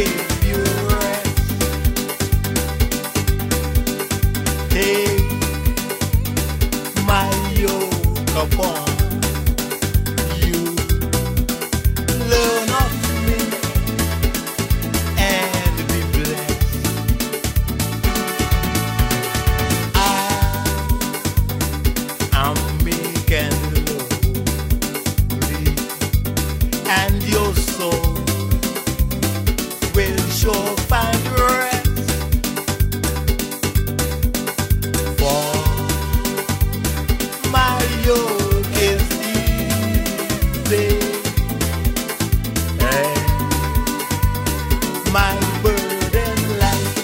give you rest. Take my yoke upon you. Learn of me and be blessed. I'm meek and lowly, and your soul will sure find rest. For my yoke is easy, and my burden light.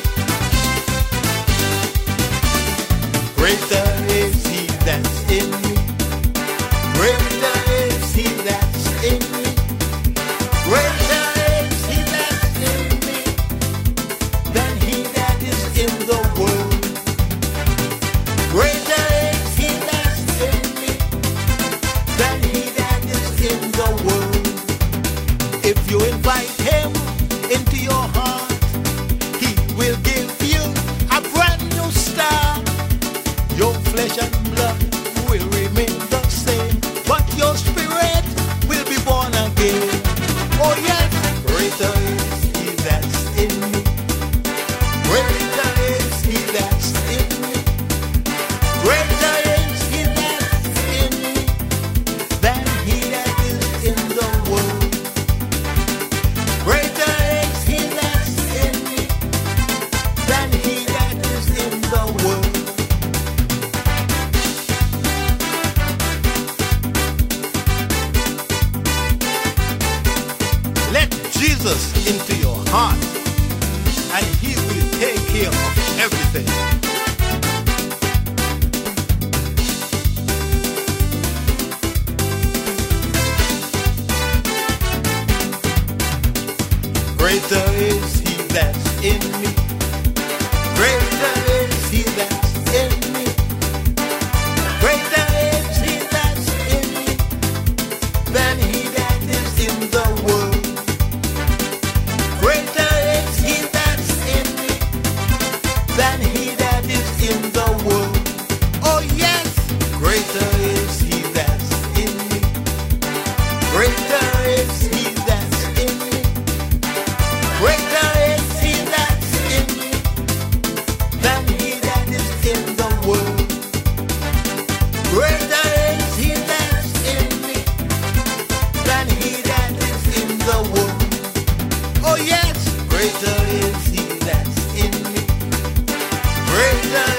Greater is He that's in me. Greater is He that's in me. Greater is He that's in me than he that is in the world. Greater is He that's in me than he that is in the world. If you invite Him into your heart, He will give you a brand new start. Your flesh and blood will remain the same, but your spirit will be born again. Oh yes, greater is He that's in me. Greater is He that's in me. Greater is He that's in me than he that is in the world. Greater is He that's in me than he that is in the world. Let Jesus into your heart, and He will take care of everything. Greater is He that's in me. Greater is He that's in me. Greater is He that's in me than he that is in the world. Greater is He that's in me than he that is in the world. Oh yes, greater is He that's in me. Greater is He that's in me. Greater is He that's in me than he that is in the world. Greater is He that's in me than he that is in the world. Oh yes, greater is He that's in me. Greater